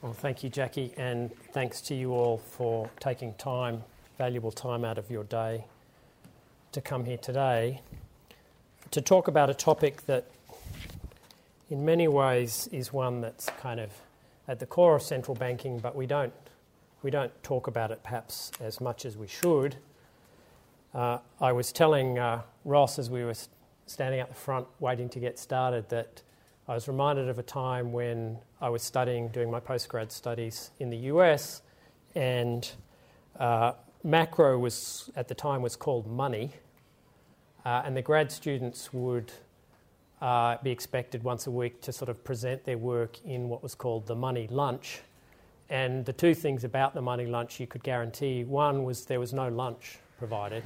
Well, thank you, Jackie, and thanks to you all for taking time, valuable time out of your day to come here today to talk about a topic that in many ways is one that's kind of at the core of central banking, but we don't talk about it perhaps as much as we should. I was telling Ross as we were standing at the front waiting to get started that I was reminded of a time when I was doing my postgrad studies in the US, and macro was, at the time, was called money, and the grad students would be expected once a week to sort of present their work in what was called the money lunch. And the two things about the money lunch you could guarantee, one was there was no lunch provided.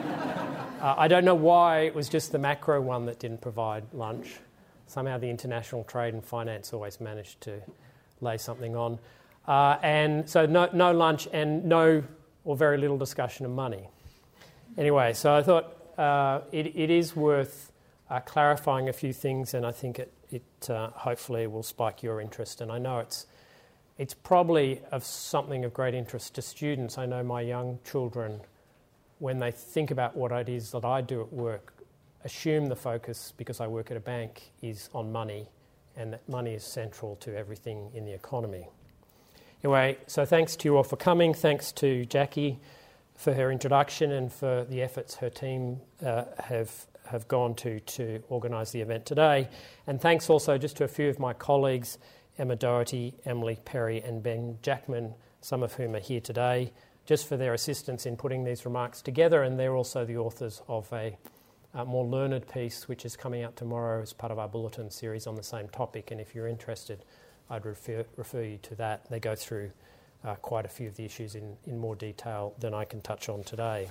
I don't know why it was just the macro one that didn't provide lunch. Somehow the international trade and finance always managed to lay something on. And so no lunch and no or very little discussion of money. Anyway, so I thought it is worth clarifying a few things, and I think it hopefully will spike your interest. And I know it's probably of something of great interest to students. I know my young children, when they think about what it is that I do at work, assume the focus, because I work at a bank, is on money, and that money is central to everything in the economy. Anyway, so thanks to you all for coming. Thanks to Jackie for her introduction and for the efforts her team have gone to organise the event today. And thanks also just to a few of my colleagues, Emma Doherty, Emily Perry and Ben Jackman, some of whom are here today, just for their assistance in putting these remarks together. And they're also the authors of a more learned piece which is coming out tomorrow as part of our bulletin series on the same topic. And if you're interested, I'd refer you to that. They go through quite a few of the issues in more detail than I can touch on today.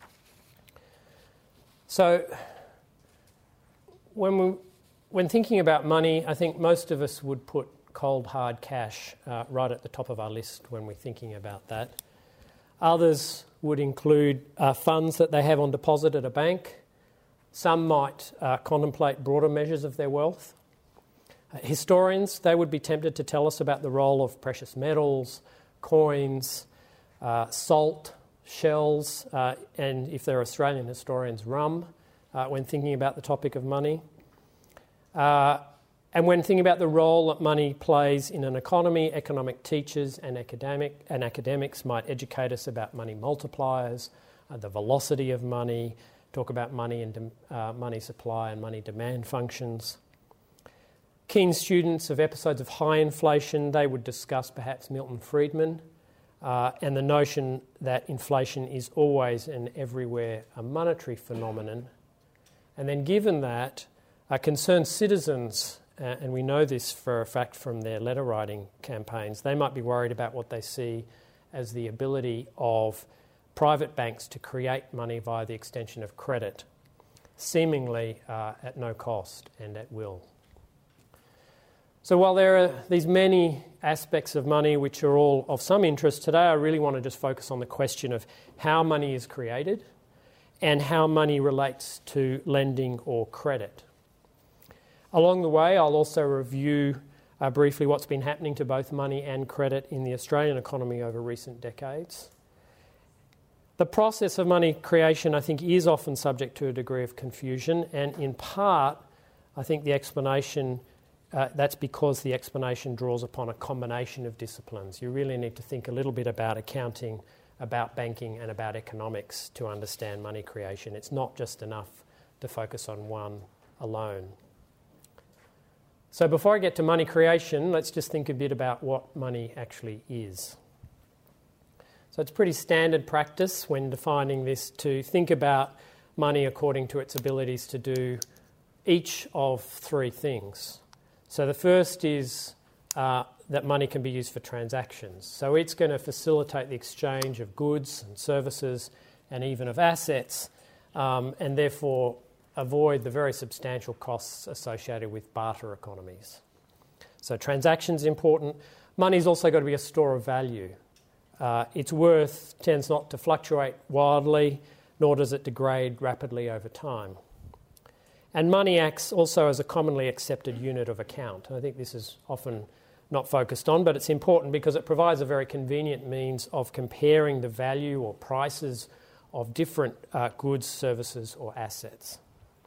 So when thinking about money, I think most of us would put cold, hard cash right at the top of our list when we're thinking about that. Others would include funds that they have on deposit at a bank. Some might contemplate broader measures of their wealth. Historians, they would be tempted to tell us about the role of precious metals, coins, salt, shells, and if they're Australian historians, rum, when thinking about the topic of money. And when thinking about the role that money plays in an economy, economic teachers and academics might educate us about money multipliers, the velocity of money, talk about money and money supply and money demand functions. Keen students of episodes of high inflation, they would discuss perhaps Milton Friedman and the notion that inflation is always and everywhere a monetary phenomenon. And then given that, concerned citizens, and we know this for a fact from their letter writing campaigns, they might be worried about what they see as the ability of private banks to create money via the extension of credit, seemingly at no cost and at will. So while there are these many aspects of money which are all of some interest, today I really want to just focus on the question of how money is created and how money relates to lending or credit. Along the way, I'll also review briefly what's been happening to both money and credit in the Australian economy over recent decades. The process of money creation, I think, is often subject to a degree of confusion, and in part, I think the explanation, that's because the explanation draws upon a combination of disciplines. You really need to think a little bit about accounting, about banking, and about economics to understand money creation. It's not just enough to focus on one alone. So before I get to money creation, let's just think a bit about what money actually is. So it's pretty standard practice when defining this to think about money according to its abilities to do each of three things. So the first is that money can be used for transactions. So it's going to facilitate the exchange of goods and services and even of assets, and therefore avoid the very substantial costs associated with barter economies. So transactions are important. Money's also got to be a store of value. Its worth tends not to fluctuate wildly, nor does it degrade rapidly over time. And money acts also as a commonly accepted unit of account. I think this is often not focused on, but it's important because it provides a very convenient means of comparing the value or prices of different goods, services or assets.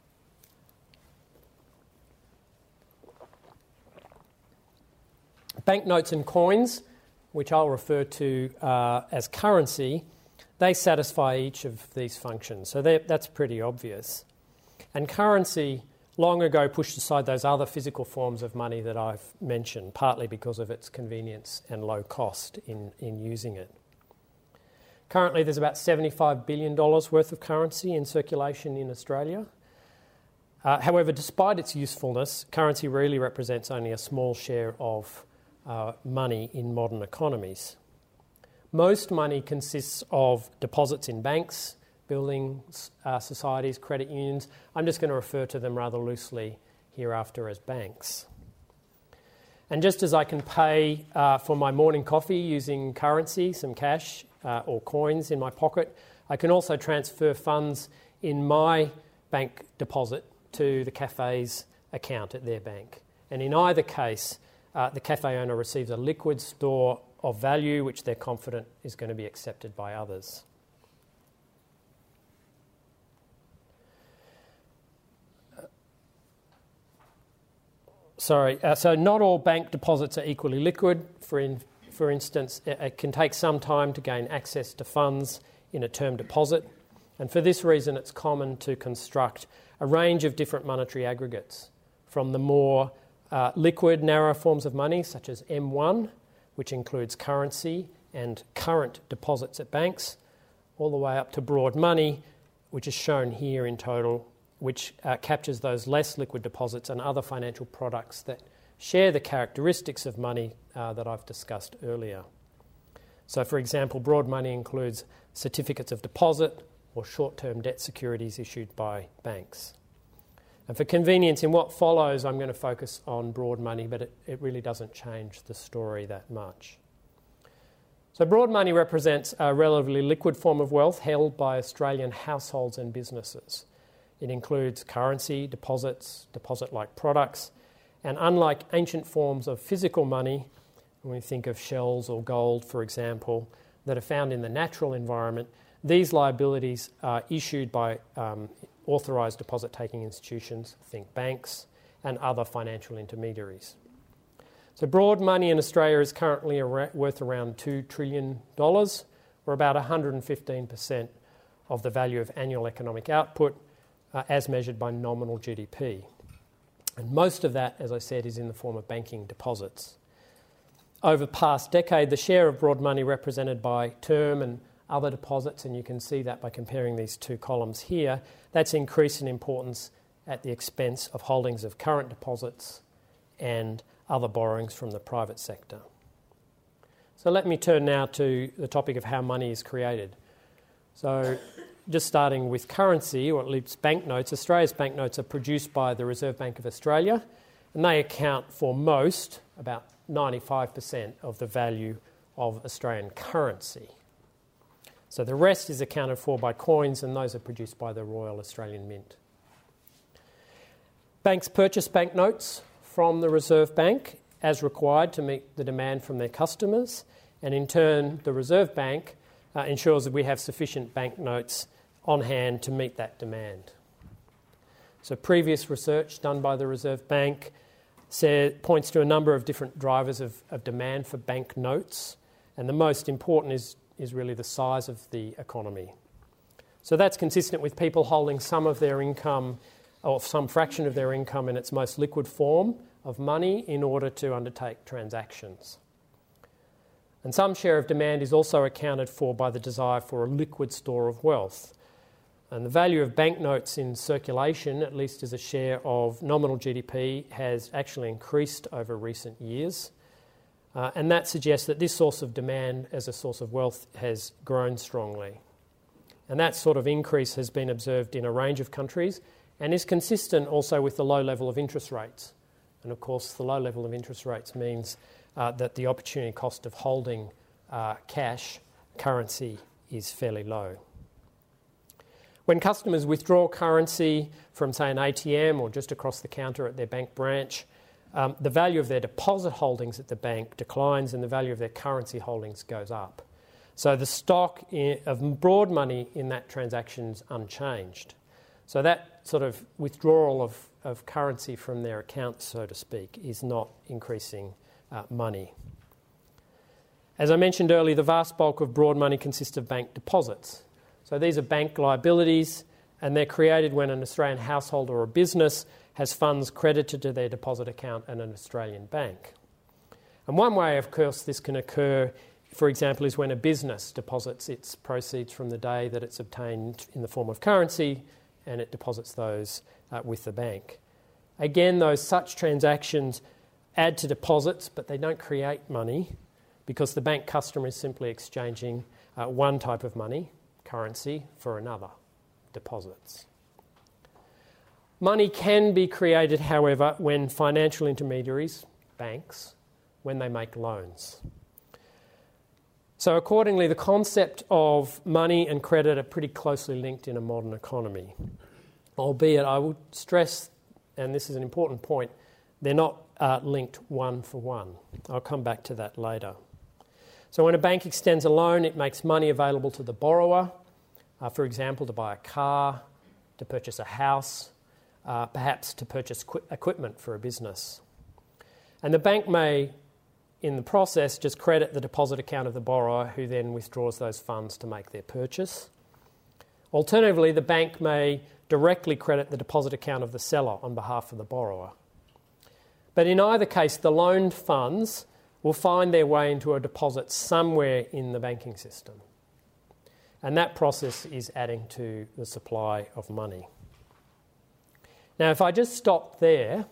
Banknotes and coins, which I'll refer to as currency, they satisfy each of these functions. So that's pretty obvious. And currency long ago pushed aside those other physical forms of money that I've mentioned, partly because of its convenience and low cost in using it. Currently, there's about $75 billion worth of currency in circulation in Australia. However, despite its usefulness, currency really represents only a small share of money in modern economies. Most money consists of deposits in banks, buildings, societies, credit unions. I'm just going to refer to them rather loosely hereafter as banks. And just as I can pay for my morning coffee using currency, some cash or coins in my pocket, I can also transfer funds in my bank deposit to the cafe's account at their bank. And in either case, the cafe owner receives a liquid store of value which they're confident is going to be accepted by others. So not all bank deposits are equally liquid. For instance, it can take some time to gain access to funds in a term deposit. And for this reason, it's common to construct a range of different monetary aggregates, from the more liquid, narrow forms of money, such as M1, which includes currency and current deposits at banks, all the way up to broad money, which is shown here in total, which captures those less liquid deposits and other financial products that share the characteristics of money that I've discussed earlier. So, for example, broad money includes certificates of deposit or short-term debt securities issued by banks. And for convenience, in what follows, I'm going to focus on broad money, but it really doesn't change the story that much. So broad money represents a relatively liquid form of wealth held by Australian households and businesses. It includes currency, deposits, deposit-like products, and unlike ancient forms of physical money, when we think of shells or gold, for example, that are found in the natural environment, these liabilities are issued by authorised deposit-taking institutions, think banks, and other financial intermediaries. So broad money in Australia is currently worth around $2 trillion, or about 115% of the value of annual economic output, as measured by nominal GDP. And most of that, as I said, is in the form of banking deposits. Over the past decade, the share of broad money represented by term and other deposits, and you can see that by comparing these two columns here, that's increased in importance at the expense of holdings of current deposits and other borrowings from the private sector. So let me turn now to the topic of how money is created. So just starting with currency, or at least banknotes, Australia's banknotes are produced by the Reserve Bank of Australia, and they account for most, about 95% of the value of Australian currency. So the rest is accounted for by coins, and those are produced by the Royal Australian Mint. Banks purchase banknotes from the Reserve Bank as required to meet the demand from their customers, and in turn the Reserve Bank ensures that we have sufficient banknotes on hand to meet that demand. So previous research done by the Reserve Bank points to a number of different drivers of demand for banknotes, and the most important is really the size of the economy. So that's consistent with people holding some of their income or some fraction of their income in its most liquid form of money in order to undertake transactions. And some share of demand is also accounted for by the desire for a liquid store of wealth. And the value of banknotes in circulation, at least as a share of nominal GDP, has actually increased over recent years. And that suggests that this source of demand as a source of wealth has grown strongly. And that sort of increase has been observed in a range of countries and is consistent also with the low level of interest rates. And of course, the low level of interest rates means that the opportunity cost of holding cash currency is fairly low. When customers withdraw currency from, say, an ATM or just across the counter at their bank branch, the value of their deposit holdings at the bank declines and the value of their currency holdings goes up. So the stock of broad money in that transaction is unchanged. So that sort of withdrawal of currency from their accounts, so to speak, is not increasing money. As I mentioned earlier, the vast bulk of broad money consists of bank deposits. So these are bank liabilities, and they're created when an Australian household or a business has funds credited to their deposit account at an Australian bank. And one way, of course, this can occur, for example, is when a business deposits its proceeds from the day that it's obtained in the form of currency, and it deposits those with the bank. Again, such transactions add to deposits, but they don't create money because the bank customer is simply exchanging one type of money, currency, for another, deposits. Money can be created, however, when financial intermediaries, banks, when they make loans. So accordingly, the concept of money and credit are pretty closely linked in a modern economy. Albeit, I would stress, and this is an important point, they're not linked one for one. I'll come back to that later. So when a bank extends a loan, it makes money available to the borrower, for example, to buy a car, to purchase a house, perhaps to purchase equipment for a business. And the bank may, in the process, just credit the deposit account of the borrower, who then withdraws those funds to make their purchase. Alternatively, the bank may directly credit the deposit account of the seller on behalf of the borrower. But in either case, the loaned funds will find their way into a deposit somewhere in the banking system. And that process is adding to the supply of money. Now, if I just stopped there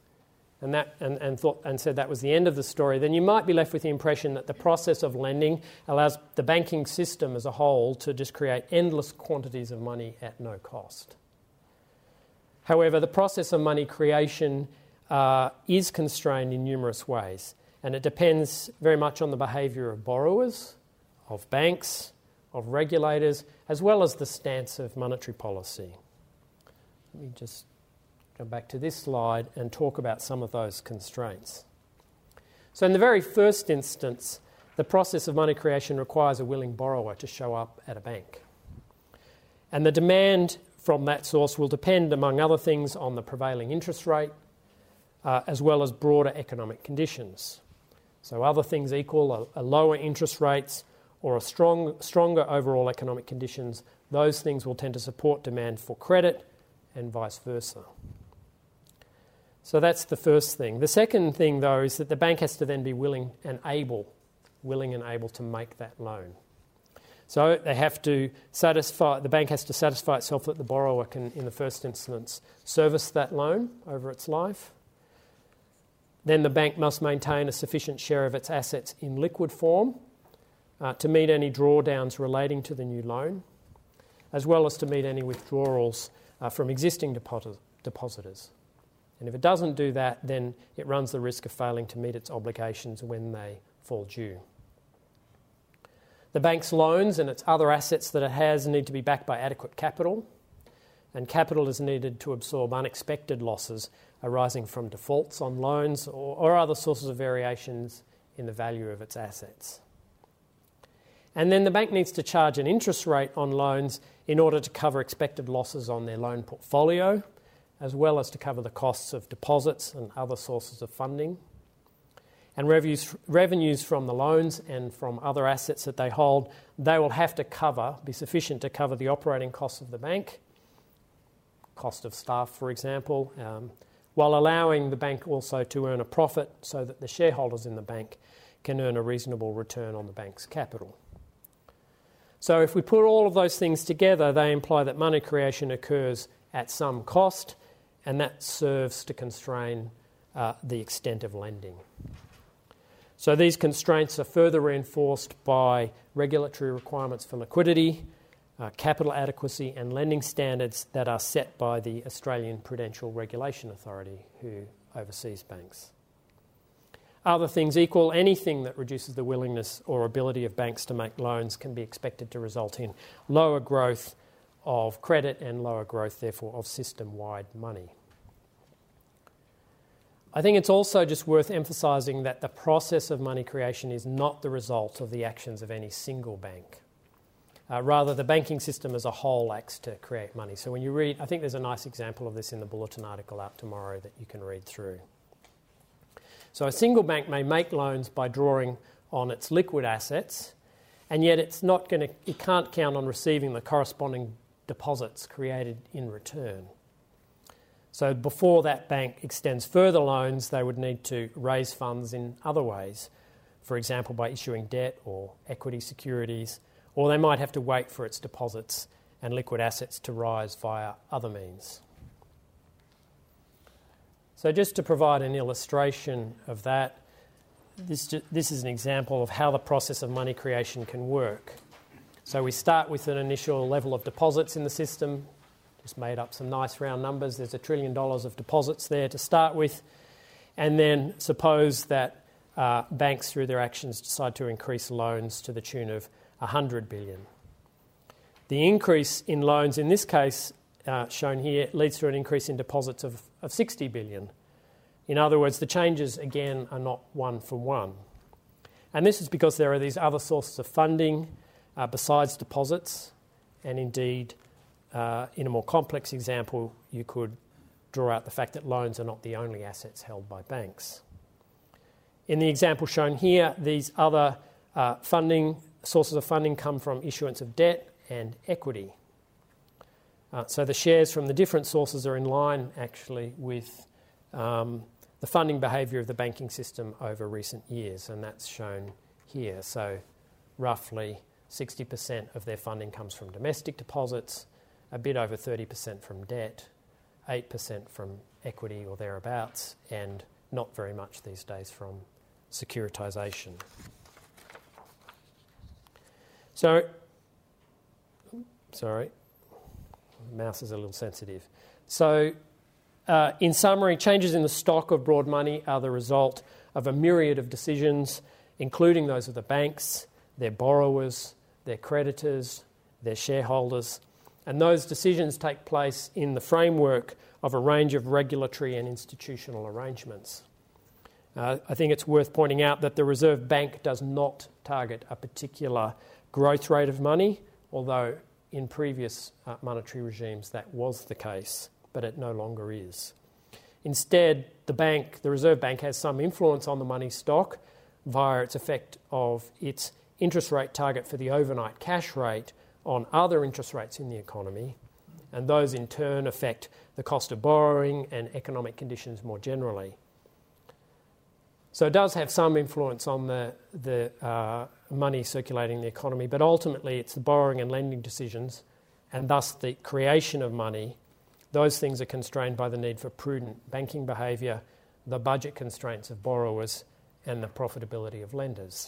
and said that was the end of the story, then you might be left with the impression that the process of lending allows the banking system as a whole to just create endless quantities of money at no cost. However, the process of money creation is constrained in numerous ways, and it depends very much on the behaviour of borrowers, of banks, of regulators, as well as the stance of monetary policy. Let me just go back to this slide and talk about some of those constraints. So in the very first instance, the process of money creation requires a willing borrower to show up at a bank. And the demand from that source will depend, among other things, on the prevailing interest rate, as well as broader economic conditions. So other things equal, a lower interest rates or stronger overall economic conditions, those things will tend to support demand for credit and vice versa. So that's the first thing. The second thing, though, is that the bank has to then be willing and able to make that loan. So they have to the bank has to satisfy itself that the borrower can, in the first instance, service that loan over its life. Then the bank must maintain a sufficient share of its assets in liquid form to meet any drawdowns relating to the new loan, as well as to meet any withdrawals from existing depositors. And if it doesn't do that, then it runs the risk of failing to meet its obligations when they fall due. The bank's loans and its other assets that it has need to be backed by adequate capital, and capital is needed to absorb unexpected losses arising from defaults on loans or other sources of variations in the value of its assets. And then the bank needs to charge an interest rate on loans in order to cover expected losses on their loan portfolio, as well as to cover the costs of deposits and other sources of funding. And revenues from the loans and from other assets that they hold, they will have to be sufficient to cover the operating costs of the bank, cost of staff, for example, while allowing the bank also to earn a profit so that the shareholders in the bank can earn a reasonable return on the bank's capital. So if we put all of those things together, they imply that money creation occurs at some cost, and that serves to constrain the extent of lending. So these constraints are further reinforced by regulatory requirements for liquidity, capital adequacy and lending standards that are set by the Australian Prudential Regulation Authority, who oversees banks. Other things equal, anything that reduces the willingness or ability of banks to make loans can be expected to result in lower growth of credit and lower growth, therefore, of system-wide money. I think it's also just worth emphasising that the process of money creation is not the result of the actions of any single bank. Rather, the banking system as a whole acts to create money. So when you read, I think there's a nice example of this in the Bulletin article out tomorrow that you can read through. So a single bank may make loans by drawing on its liquid assets, and yet it can't count on receiving the corresponding deposits created in return. So before that bank extends further loans, they would need to raise funds in other ways, for example, by issuing debt or equity securities, or they might have to wait for its deposits and liquid assets to rise via other means. So just to provide an illustration of that, this is an example of how the process of money creation can work. So we start with an initial level of deposits in the system, just made up some nice round numbers. There's $1 trillion of deposits there to start with. And then suppose that banks, through their actions, decide to increase loans to the tune of $100 billion. The increase in loans in this case, shown here, leads to an increase in deposits of $60 billion. In other words, the changes, again, are not one for one. And this is because there are these other sources of funding besides deposits, and indeed, in a more complex example, you could draw out the fact that loans are not the only assets held by banks. In the example shown here, these other sources of funding come from issuance of debt and equity. So the shares from the different sources are in line, actually, with the funding behaviour of the banking system over recent years, and that's shown here. So roughly 60% of their funding comes from domestic deposits, a bit over 30% from debt, 8% from equity or thereabouts, and not very much these days from securitisation. So, sorry, the mouse is a little sensitive. So, in summary, changes in the stock of broad money are the result of a myriad of decisions, including those of the banks, their borrowers, their creditors, their shareholders, and those decisions take place in the framework of a range of regulatory and institutional arrangements. I think it's worth pointing out that the Reserve Bank does not target a particular growth rate of money, although in previous monetary regimes that was the case, but it no longer is. Instead, the Reserve Bank has some influence on the money stock via its effect of its interest rate target for the overnight cash rate on other interest rates in the economy, and those in turn affect the cost of borrowing and economic conditions more generally. So it does have some influence on the money circulating in the economy, but ultimately it's the borrowing and lending decisions, and thus the creation of money. Those things are constrained by the need for prudent banking behaviour, the budget constraints of borrowers, and the profitability of lenders.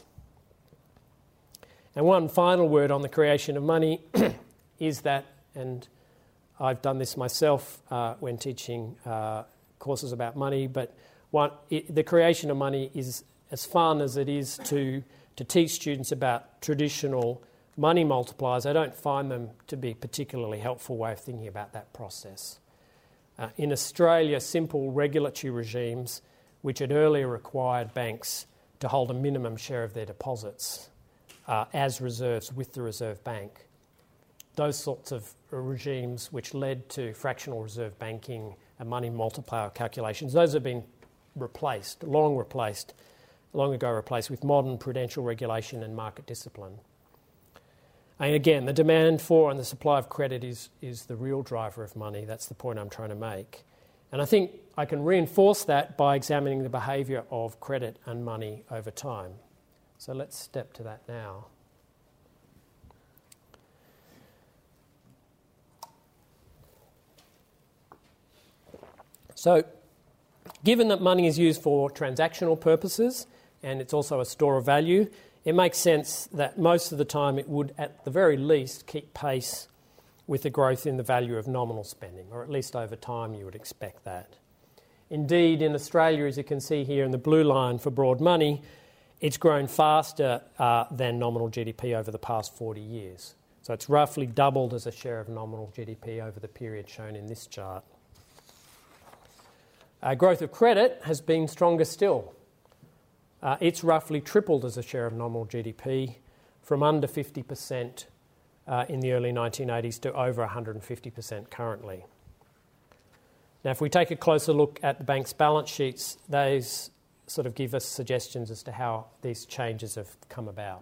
And one final word on the creation of money is that, and I've done this myself when teaching courses about money, but the creation of money is as fun as it is to teach students about traditional money multipliers. I don't find them to be a particularly helpful way of thinking about that process. In Australia, simple regulatory regimes, which had earlier required banks to hold a minimum share of their deposits as reserves with the Reserve Bank, those sorts of regimes which led to fractional reserve banking and money multiplier calculations, those have been long ago replaced with modern prudential regulation and market discipline. And again, the demand for and the supply of credit is the real driver of money. That's the point I'm trying to make. And I think I can reinforce that by examining the behaviour of credit and money over time. So let's step to that now. So, given that money is used for transactional purposes and it's also a store of value, it makes sense that most of the time it would, at the very least, keep pace with the growth in the value of nominal spending, or at least over time you would expect that. Indeed, in Australia, as you can see here in the blue line for broad money, it's grown faster than nominal GDP over the past 40 years. So it's roughly doubled as a share of nominal GDP over the period shown in this chart. Growth of credit has been stronger still. It's roughly tripled as a share of nominal GDP from under 50% in the early 1980s to over 150% currently. Now, if we take a closer look at the bank's balance sheets, those sort of give us suggestions as to how these changes have come about.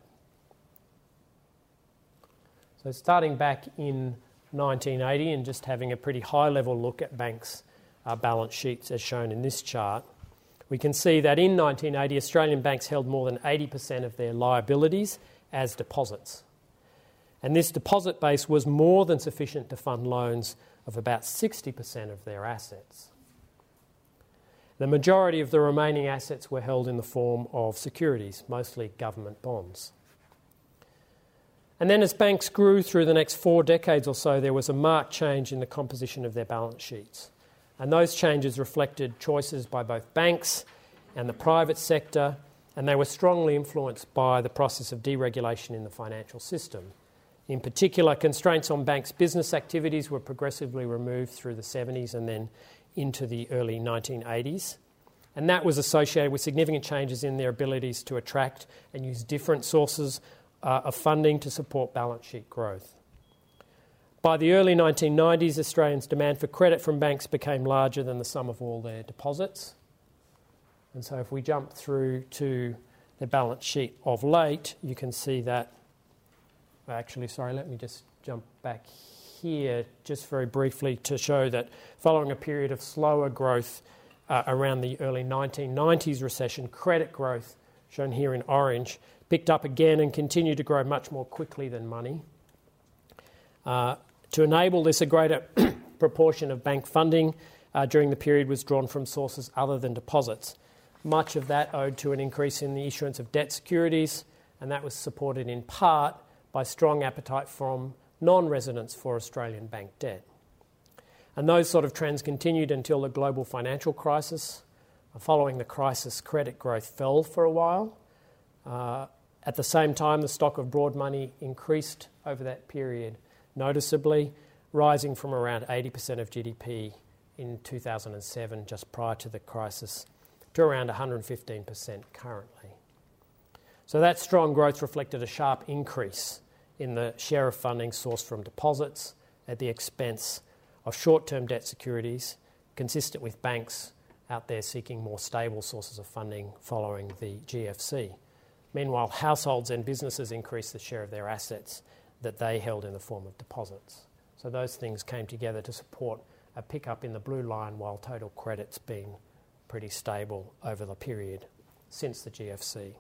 So starting back in 1980 and just having a pretty high-level look at banks' balance sheets as shown in this chart, we can see that in 1980 Australian banks held more than 80% of their liabilities as deposits. And this deposit base was more than sufficient to fund loans of about 60% of their assets. The majority of the remaining assets were held in the form of securities, mostly government bonds. And then as banks grew through the next 4 decades or so, there was a marked change in the composition of their balance sheets. And those changes reflected choices by both banks and the private sector, and they were strongly influenced by the process of deregulation in the financial system. In particular, constraints on banks' business activities were progressively removed through the 70s and then into the early 1980s. And that was associated with significant changes in their abilities to attract and use different sources of funding to support balance sheet growth. By the early 1990s, Australians' demand for credit from banks became larger than the sum of all their deposits. And so if we jump through to the balance sheet of late, you can see that. Actually, sorry, let me just jump back here just very briefly to show that following a period of slower growth around the early 1990s recession, credit growth, shown here in orange, picked up again and continued to grow much more quickly than money. To enable this, a greater proportion of bank funding during the period was drawn from sources other than deposits. Much of that owed to an increase in the issuance of debt securities, and that was supported in part by strong appetite from non-residents for Australian bank debt. And those sort of trends continued until the global financial crisis. Following the crisis, credit growth fell for a while. At the same time, the stock of broad money increased over that period noticeably, rising from around 80% of GDP in 2007, just prior to the crisis, to around 115% currently. So that strong growth reflected a sharp increase in the share of funding sourced from deposits at the expense of short-term debt securities, consistent with banks out there seeking more stable sources of funding following the GFC. Meanwhile, households and businesses increased the share of their assets that they held in the form of deposits. So those things came together to support a pickup in the blue line, while total credit's been pretty stable over the period since the GFC.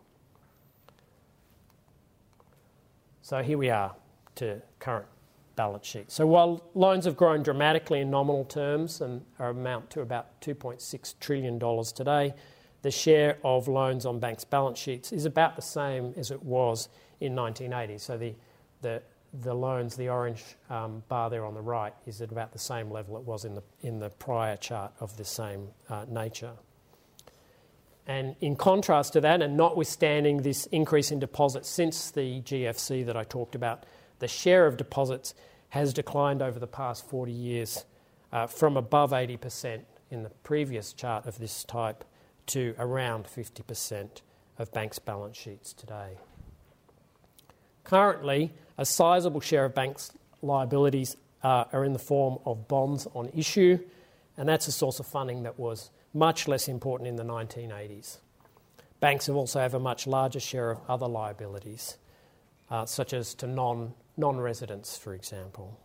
So here we are to current balance sheet. So while loans have grown dramatically in nominal terms and amount to about $2.6 trillion today, the share of loans on banks' balance sheets is about the same as it was in 1980. So the loans, the orange bar there on the right, is at about the same level it was in the prior chart of the same nature. And in contrast to that, and notwithstanding this increase in deposits since the GFC that I talked about, the share of deposits has declined over the past 40 years from above 80% in the previous chart of this type to around 50% of banks' balance sheets today. Currently, a sizable share of banks' liabilities are in the form of bonds on issue, and that's a source of funding that was much less important in the 1980s. Banks have also have a much larger share of other liabilities, such as to non-residents, for example.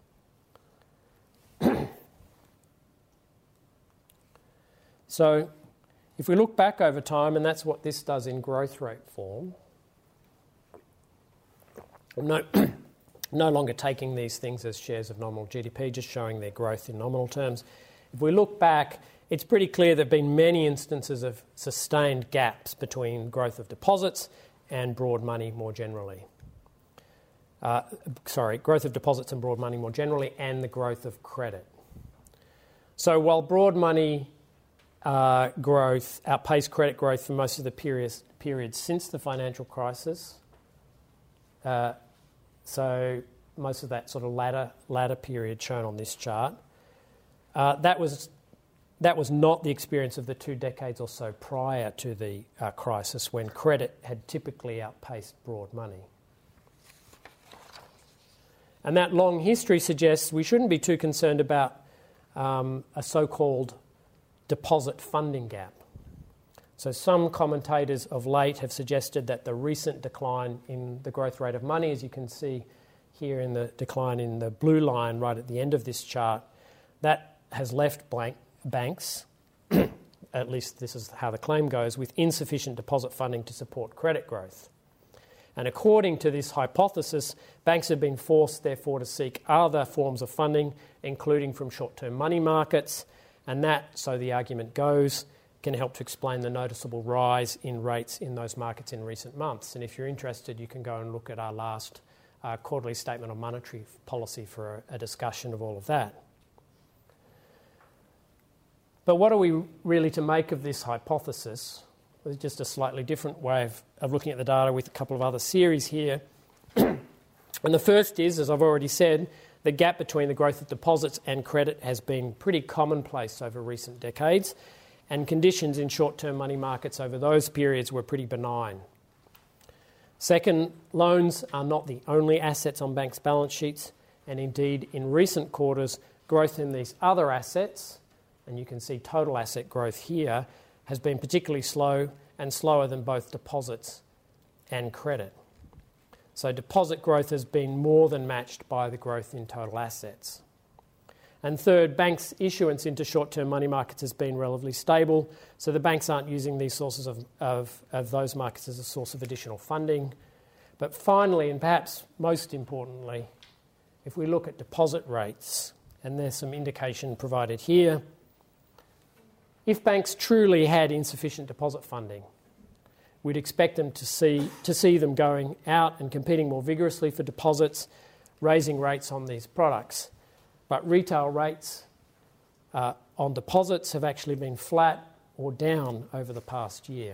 So if we look back over time, and that's what this does in growth rate form, I'm no longer taking these things as shares of nominal GDP, just showing their growth in nominal terms. If we look back, it's pretty clear there have been many instances of sustained gaps between growth of deposits and broad money more generally. Growth of deposits and broad money more generally, and the growth of credit. So while broad money growth outpaced credit growth for most of the period since the financial crisis, so most of that sort of latter period shown on this chart, that was that was not the experience of the 2 decades or so prior to the crisis, when credit had typically outpaced broad money. And that long history suggests we shouldn't be too concerned about a so-called deposit funding gap. So some commentators of late have suggested that the recent decline in the growth rate of money, as you can see here in the decline in the blue line right at the end of this chart, that has left banks, at least this is how the claim goes, with insufficient deposit funding to support credit growth. And according to this hypothesis, banks have been forced, therefore, to seek other forms of funding, including from short-term money markets, and that, so the argument goes, can help to explain the noticeable rise in rates in those markets in recent months. And if you're interested, you can go and look at our last quarterly statement on monetary policy for a discussion of all of that. But what are we really to make of this hypothesis? There's just a slightly different way of looking at the data with a couple of other series here. And the first is, as I've already said, the gap between the growth of deposits and credit has been pretty commonplace over recent decades, and conditions in short-term money markets over those periods were pretty benign. Second, loans are not the only assets on banks' balance sheets, and indeed in recent quarters, growth in these other assets, and you can see total asset growth here, has been particularly slow and slower than both deposits and credit. So deposit growth has been more than matched by the growth in total assets. And third, banks' issuance into short-term money markets has been relatively stable, so the banks aren't using these sources of those markets as a source of additional funding. But finally, and perhaps most importantly, if we look at deposit rates, and there's some indication provided here, if banks truly had insufficient deposit funding, we'd expect them to see them going out and competing more vigorously for deposits, raising rates on these products. But retail rates on deposits have actually been flat or down over the past year.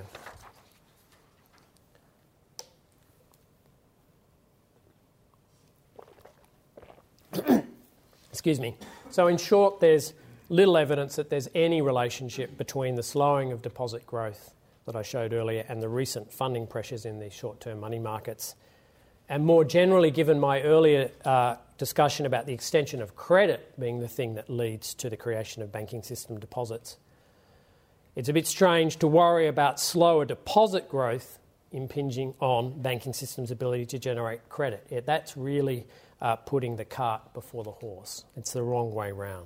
Excuse me. So in short, there's little evidence that there's any relationship between the slowing of deposit growth that I showed earlier and the recent funding pressures in these short-term money markets. And more generally, given my earlier discussion about the extension of credit being the thing that leads to the creation of banking system deposits, it's a bit strange to worry about slower deposit growth impinging on banking system's ability to generate credit. That's really putting the cart before the horse. It's the wrong way round.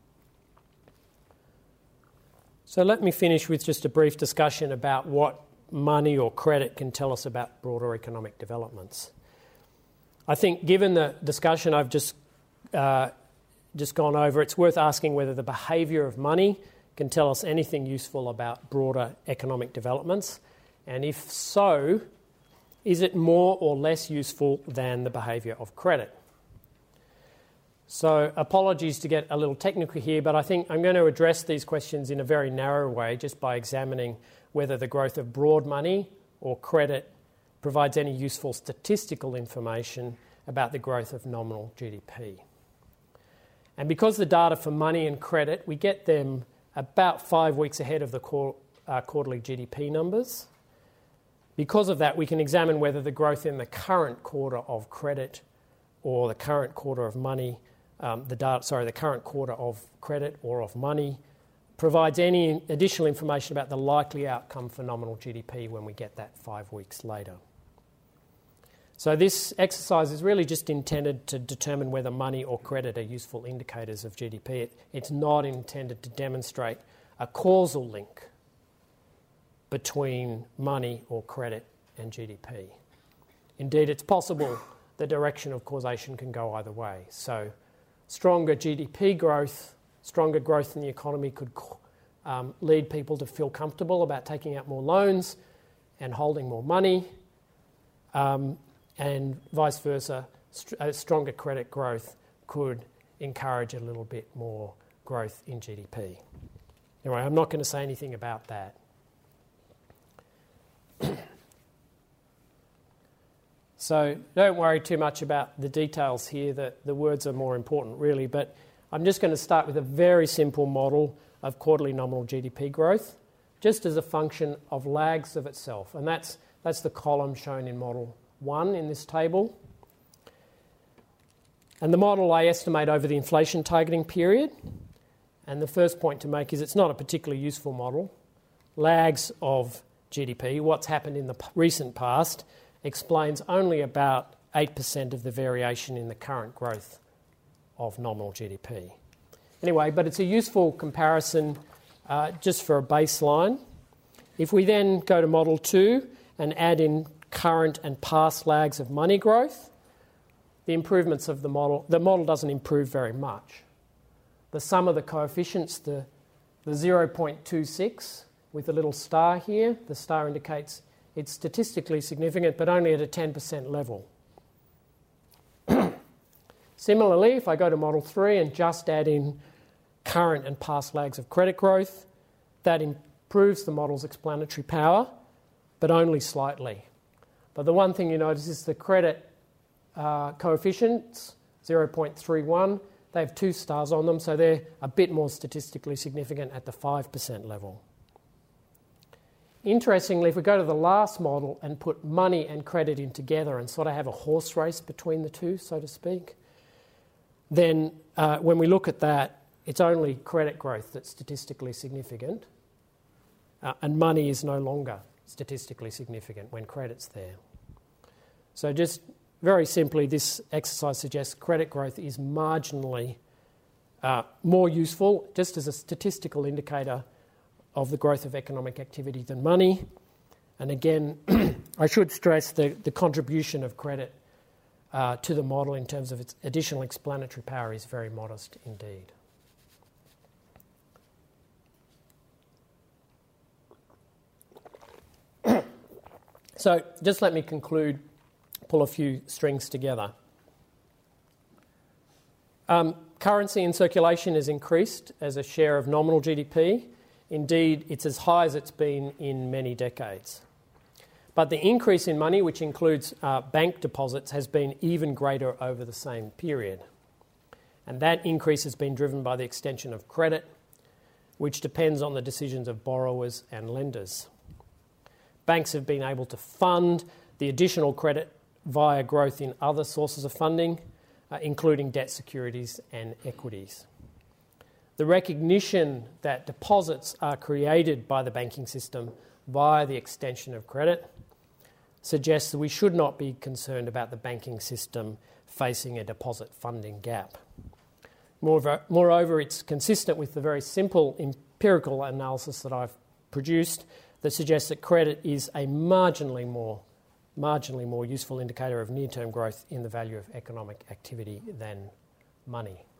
So let me finish with just a brief discussion about what money or credit can tell us about broader economic developments. I think given the discussion I've just gone over, it's worth asking whether the behaviour of money can tell us anything useful about broader economic developments, and if so, is it more or less useful than the behaviour of credit? So apologies to get a little technical here, but I think I'm going to address these questions in a very narrow way just by examining whether the growth of broad money or credit provides any useful statistical information about the growth of nominal GDP. And because the data for money and credit, we get them about 5 weeks ahead of the quarterly GDP numbers. Because of that, we can examine whether the growth in the current quarter of credit or the current quarter of money, the current quarter of credit or of money provides any additional information about the likely outcome for nominal GDP when we get that 5 weeks later. So this exercise is really just intended to determine whether money or credit are useful indicators of GDP. It's not intended to demonstrate a causal link between money or credit and GDP. Indeed, it's possible the direction of causation can go either way. So stronger GDP growth, stronger growth in the economy could lead people to feel comfortable about taking out more loans and holding more money. And vice versa, stronger credit growth could encourage a little bit more growth in GDP. Anyway, I'm not going to say anything about that. So don't worry too much about the details here, the words are more important really, but I'm just going to start with a very simple model of quarterly nominal GDP growth, just as a function of lags of itself. And that's the column shown in Model 1 in this table. And the model I estimate over the inflation targeting period. And the first point to make is it's not a particularly useful model. Lags of GDP, what's happened in the recent past, explains only about 8% of the variation in the current growth of nominal GDP. Anyway, but it's a useful comparison just for a baseline. If we then go to Model 2 and add in current and past lags of money growth, the improvements of the model doesn't improve very much. The sum of the coefficients, the 0.26 with a little star here, the star indicates it's statistically significant but only at a 10% level. Similarly, if I go to Model 3 and just add in current and past lags of credit growth, that improves the model's explanatory power, but only slightly. But the one thing you notice is the credit coefficients, 0.31, they have 2 stars on them, so they're a bit more statistically significant at the 5% level. Interestingly, if we go to the last model and put money and credit in together and sort of have a horse race between the two, so to speak, then when we look at that, it's only credit growth that's statistically significant, and money is no longer statistically significant when credit's there. So just very simply, this exercise suggests credit growth is marginally more useful, just as a statistical indicator of the growth of economic activity than money. And again, I should stress the contribution of credit to the model in terms of its additional explanatory power is very modest indeed. So just let me conclude, pull a few strings together. Currency in circulation has increased as a share of nominal GDP. Indeed, it's as high as it's been in many decades. But the increase in money, which includes bank deposits, has been even greater over the same period. And that increase has been driven by the extension of credit, which depends on the decisions of borrowers and lenders. Banks have been able to fund the additional credit via growth in other sources of funding, including debt securities and equities. The recognition that deposits are created by the banking system via the extension of credit suggests that we should not be concerned about the banking system facing a deposit funding gap. Moreover, it's consistent with the very simple empirical analysis that I've produced that suggests that credit is a marginally more useful indicator of near-term growth in the value of economic activity than money.